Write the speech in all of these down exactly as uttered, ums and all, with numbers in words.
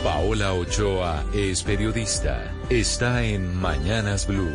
Paola Ochoa es periodista. Está en Mañanas Blue.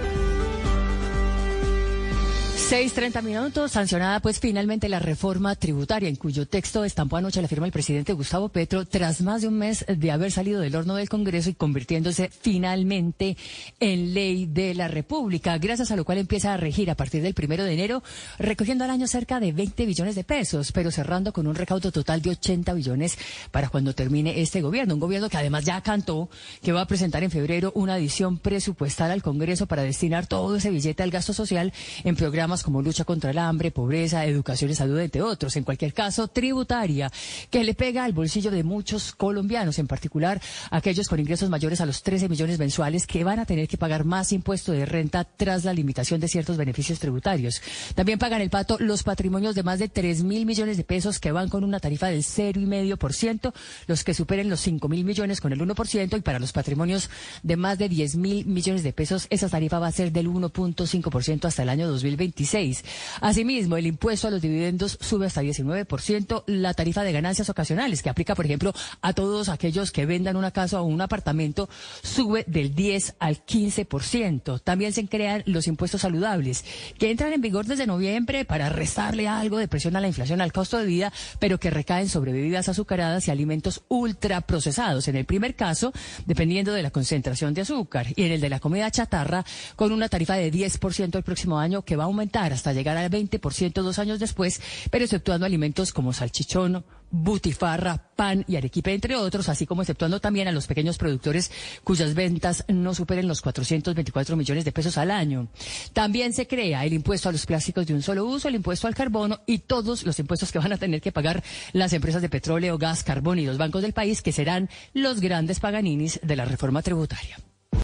seis treinta minutos, sancionada pues finalmente la reforma tributaria, en cuyo texto estampó anoche la firma del presidente Gustavo Petro, tras más de un mes de haber salido del horno del Congreso y convirtiéndose finalmente en ley de la República, gracias a lo cual empieza a regir a partir del primero de enero, recogiendo al año cerca de veinte billones de pesos, pero cerrando con un recaudo total de ochenta billones para cuando termine este gobierno. Un gobierno que además ya cantó que va a presentar en febrero una adición presupuestal al Congreso para destinar todo ese billete al gasto social en programas como lucha contra el hambre, pobreza, educación y salud, entre otros. En cualquier caso, tributaria, que le pega al bolsillo de muchos colombianos, en particular aquellos con ingresos mayores a los trece millones mensuales, que van a tener que pagar más impuesto de renta tras la limitación de ciertos beneficios tributarios. También pagan el pato los patrimonios de más de tres mil millones de pesos, que van con una tarifa del cero coma cinco por ciento, los que superen los cinco mil millones con el uno por ciento, y para los patrimonios de más de diez mil millones de pesos, esa tarifa va a ser del uno punto cinco por ciento hasta el año dos mil veintiséis. Asimismo, el impuesto a los dividendos sube hasta diecinueve por ciento, la tarifa de ganancias ocasionales, que aplica, por ejemplo, a todos aquellos que vendan una casa o un apartamento, sube del diez al quince por ciento. También se crean los impuestos saludables, que entran en vigor desde noviembre para restarle algo de presión a la inflación, al costo de vida, pero que recaen sobre bebidas azucaradas y alimentos ultraprocesados. En el primer caso, dependiendo de la concentración de azúcar, y en el de la comida chatarra, con una tarifa de diez por ciento el próximo año, que va a aumentar hasta llegar al veinte por ciento dos años después, pero exceptuando alimentos como salchichón, butifarra, pan y arequipe, entre otros, así como exceptuando también a los pequeños productores cuyas ventas no superen los cuatrocientos veinticuatro millones de pesos al año. También se crea el impuesto a los plásticos de un solo uso, el impuesto al carbono y todos los impuestos que van a tener que pagar las empresas de petróleo, gas, carbón y los bancos del país, que serán los grandes paganinis de la reforma tributaria.